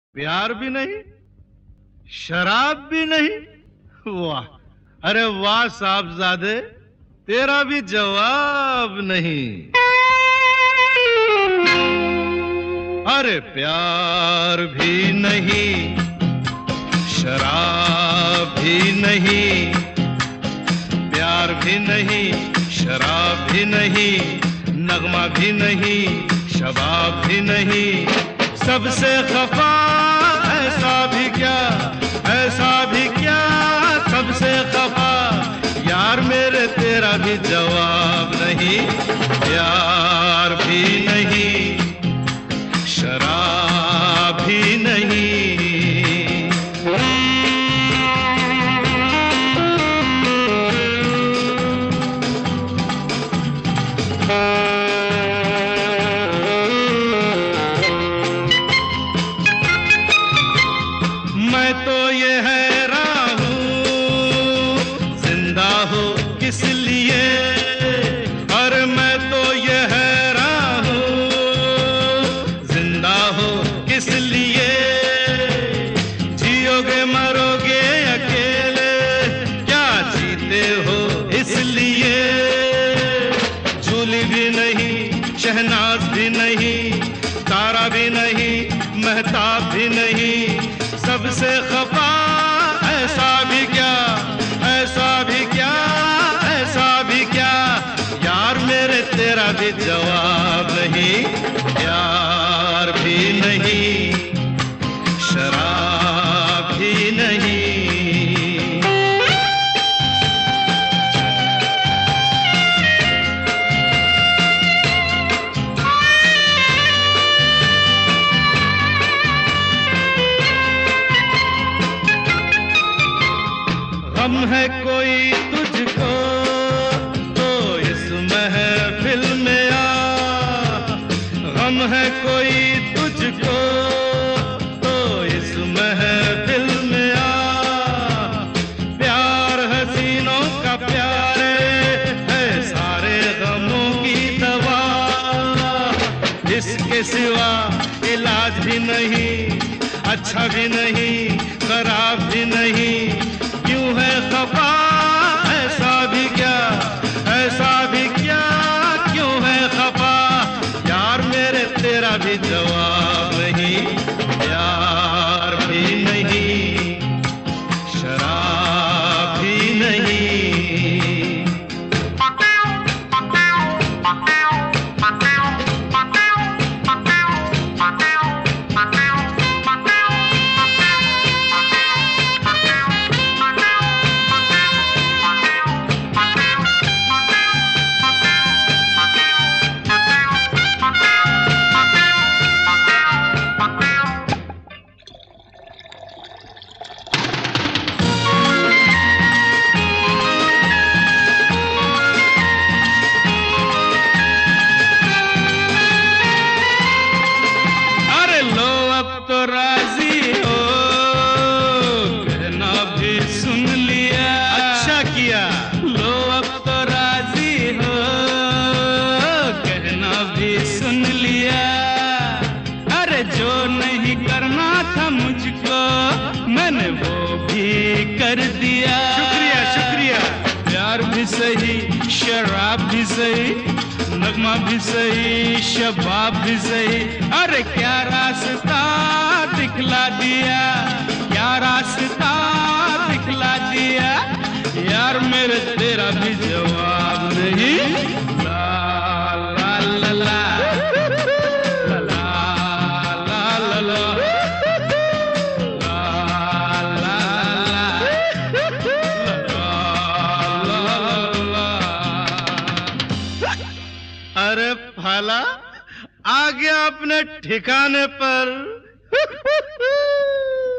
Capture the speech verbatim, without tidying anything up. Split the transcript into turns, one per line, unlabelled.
प्यार भी नहीं, शराब भी नहीं। वाह, अरे वाह साहबजादे, तेरा भी जवाब नहीं। अरे प्यार भी नहीं, शराब भी नहीं, प्यार भी नहीं, शराब भी नहीं, नगमा भी नहीं, शबाब भी नहीं, सबसे खफा ऐसा भी क्या, ऐसा भी क्या, सबसे खफा यार मेरे तेरा भी जवाब नहीं। प्यार भी नहीं, शराब भी नहीं। मैं तो ये हैरान हूँ जिंदा हो किस लिए, और मैं तो ये हैरान हूँ जिंदा हो किस लिए। जियोगे मरोगे अकेले, क्या जीते हो इसलिए। झूली भी नहीं, शहनाज भी नहीं, तारा भी नहीं, महताब भी नहीं, सबसे खफा ऐसा भी क्या, ऐसा भी क्या, ऐसा भी क्या यार मेरे तेरा भी जवाब नहीं। प्यार भी नहीं, शराब भी नहीं। गम है कोई तुझको तो इस महफिल में आ, गम है कोई तुझको तो इस महफिल में आ। प्यार हसीनों का प्यार है सारे गमों की दवा, इसके सिवा इलाज भी नहीं, अच्छा भी नहीं, खराब भी नहीं। क्यों है खफा ऐसा भी क्या, ऐसा भी क्या, क्यों है खफा यार मेरे तेरा भी जवाब नहीं। प्यार भी नहीं, शराब भी नहीं। मैंने वो भी कर दिया। शुक्रिया शुक्रिया। प्यार भी सही, शराब भी सही, नगमा भी सही, शबाब भी सही। अरे क्या रास्ता दिखला दिया, क्या रास्ता दिखला दिया यार मेरे तेरा भी जवाब नहीं। ला ला ला ला अरे फाला आ गया अपने ठिकाने पर।